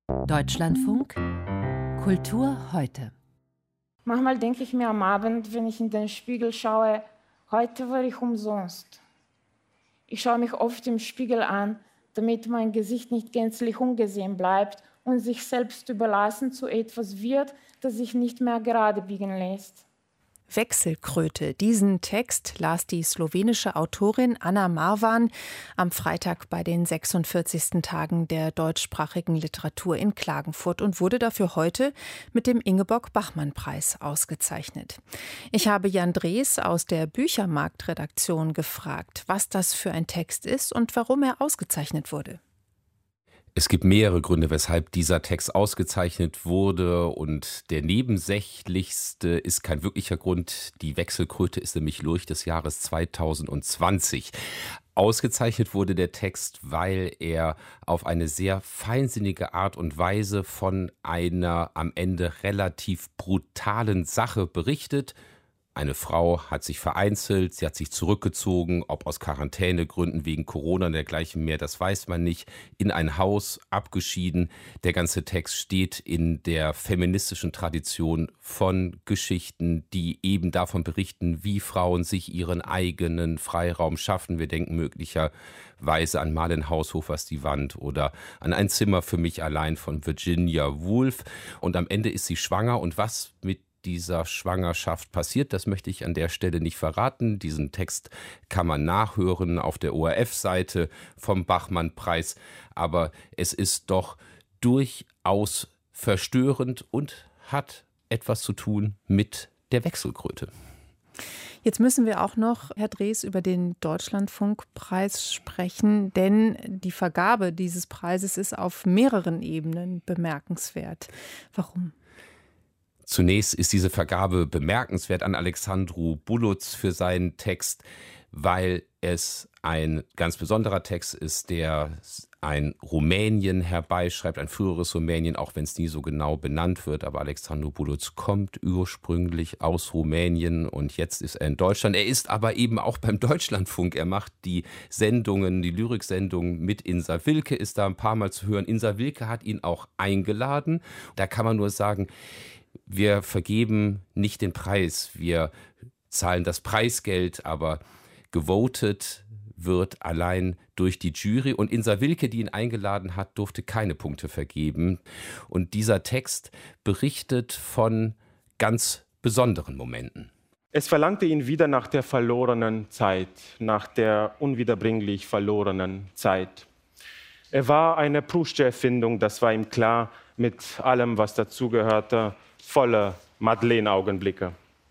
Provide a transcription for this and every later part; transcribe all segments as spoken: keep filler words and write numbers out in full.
Deutschlandfunk Kultur heute. Manchmal denke ich mir am Abend, wenn ich in den Spiegel schaue, heute war ich umsonst. Ich schaue mich oft im Spiegel an, damit mein Gesicht nicht gänzlich ungesehen bleibt und sich selbst überlassen zu etwas wird, das sich nicht mehr gerade biegen lässt. Wechselkröte. Diesen Text las die slowenische Autorin Anna Marwan am Freitag bei den sechsundvierzigsten Tagen der deutschsprachigen Literatur in Klagenfurt und wurde dafür heute mit dem Ingeborg-Bachmann-Preis ausgezeichnet. Ich habe Jan Drees aus der Büchermarkt-Redaktion gefragt, was das für ein Text ist und warum er ausgezeichnet wurde. Es gibt mehrere Gründe, weshalb dieser Text ausgezeichnet wurde, und der nebensächlichste ist kein wirklicher Grund. Die Wechselkröte ist nämlich Lurch des Jahres zweitausendzwanzig. Ausgezeichnet wurde der Text, weil er auf eine sehr feinsinnige Art und Weise von einer am Ende relativ brutalen Sache berichtet. Eine Frau hat sich vereinzelt, sie hat sich zurückgezogen, ob aus Quarantänegründen wegen Corona und dergleichen mehr, das weiß man nicht, in ein Haus, abgeschieden. Der ganze Text steht in der feministischen Tradition von Geschichten, die eben davon berichten, wie Frauen sich ihren eigenen Freiraum schaffen. Wir denken möglicherweise an Marlen Haushofers Die Wand oder an Ein Zimmer für mich allein von Virginia Woolf. Und am Ende ist sie schwanger, und was mit dieser Schwangerschaft passiert, das möchte ich an der Stelle nicht verraten. Diesen Text kann man nachhören auf der O R F-Seite vom Bachmann-Preis. Aber es ist doch durchaus verstörend und hat etwas zu tun mit der Wechselkröte. Jetzt müssen wir auch noch, Herr Drees, über den Deutschlandfunkpreis sprechen, denn die Vergabe dieses Preises ist auf mehreren Ebenen bemerkenswert. Warum? Zunächst ist diese Vergabe bemerkenswert an Alexandru Bulutz für seinen Text, weil es ein ganz besonderer Text ist, der ein Rumänien herbeischreibt, ein früheres Rumänien, auch wenn es nie so genau benannt wird. Aber Alexandru Bulutz kommt ursprünglich aus Rumänien und jetzt ist er in Deutschland. Er ist aber eben auch beim Deutschlandfunk. Er macht die Sendungen, die Lyriksendungen mit Insa Wilke, ist da ein paar Mal zu hören. Insa Wilke hat ihn auch eingeladen. Da kann man nur sagen, wir vergeben nicht den Preis, wir zahlen das Preisgeld, aber gewotet wird allein durch die Jury. Und Insa Wilke, die ihn eingeladen hat, durfte keine Punkte vergeben. Und dieser Text berichtet von ganz besonderen Momenten. Es verlangte ihn wieder nach der verlorenen Zeit, nach der unwiederbringlich verlorenen Zeit. Er war eine Proustsche Erfindung, das war ihm klar, mit allem, was dazugehörte, volle Madeleine-Augenblicke.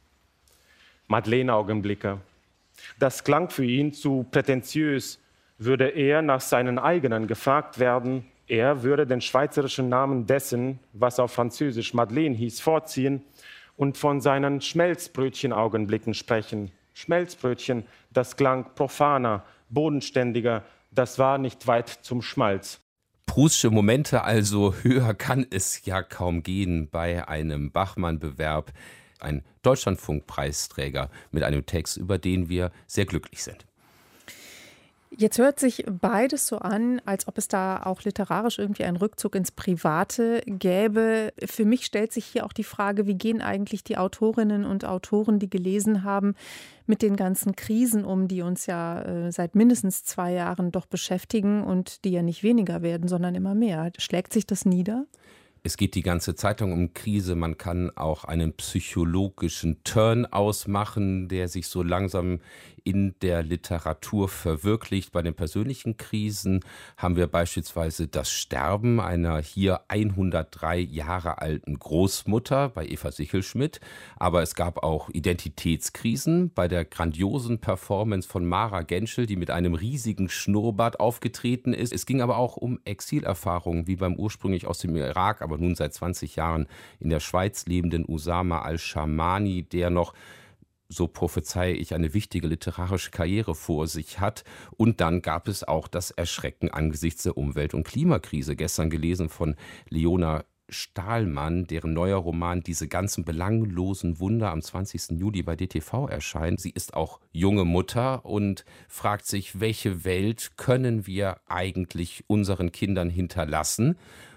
Madeleine-Augenblicke. Das klang für ihn zu prätentiös. Würde er nach seinen eigenen gefragt werden, er würde den schweizerischen Namen dessen, was auf Französisch Madeleine hieß, vorziehen und von seinen Schmelzbrötchen-Augenblicken sprechen. Schmelzbrötchen, das klang profaner, bodenständiger, das war nicht weit zum Schmalz. Proustsche Momente, also höher kann es ja kaum gehen bei einem Bachmann-Bewerb. Ein Deutschlandfunk-Preisträger mit einem Text, über den wir sehr glücklich sind. Jetzt hört sich beides so an, als ob es da auch literarisch irgendwie einen Rückzug ins Private gäbe. Für mich stellt sich hier auch die Frage, wie gehen eigentlich die Autorinnen und Autoren, die gelesen haben, mit den ganzen Krisen um, die uns ja äh, seit mindestens zwei Jahren doch beschäftigen und die ja nicht weniger werden, sondern immer mehr. Schlägt sich das nieder? Es geht die ganze Zeitung um Krise. Man kann auch einen psychologischen Turn ausmachen, der sich so langsam in der Literatur verwirklicht. Bei den persönlichen Krisen haben wir beispielsweise das Sterben einer hier hundertdrei Jahre alten Großmutter bei Eva Sichelschmidt. Aber es gab auch Identitätskrisen bei der grandiosen Performance von Mara Genschel, die mit einem riesigen Schnurrbart aufgetreten ist. Es ging aber auch um Exilerfahrungen, wie beim ursprünglich aus dem Irak, aber nun seit zwanzig Jahren in der Schweiz lebenden Usama al-Shamani, der noch, so prophezeie ich, eine wichtige literarische Karriere vor sich hat. Und dann gab es auch das Erschrecken angesichts der Umwelt- und Klimakrise. Gestern gelesen von Leona Stahlmann, deren neuer Roman Diese ganzen belanglosen Wunder am zwanzigsten Juli bei D T V erscheint. Sie ist auch junge Mutter und fragt sich, welche Welt können wir eigentlich unseren Kindern hinterlassen?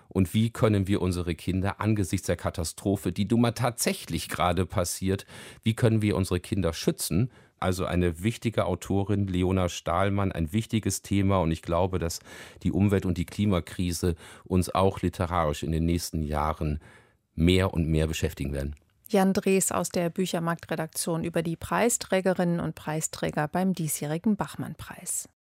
Und wie können wir unsere Kinder angesichts der Katastrophe, die nun mal tatsächlich gerade passiert, wie können wir unsere Kinder schützen? Also eine wichtige Autorin, Leona Stahlmann, ein wichtiges Thema. Und ich glaube, dass die Umwelt- und die Klimakrise uns auch literarisch in den nächsten Jahren mehr und mehr beschäftigen werden. Jan Drees aus der Büchermarktredaktion über die Preisträgerinnen und Preisträger beim diesjährigen Bachmann-Preis.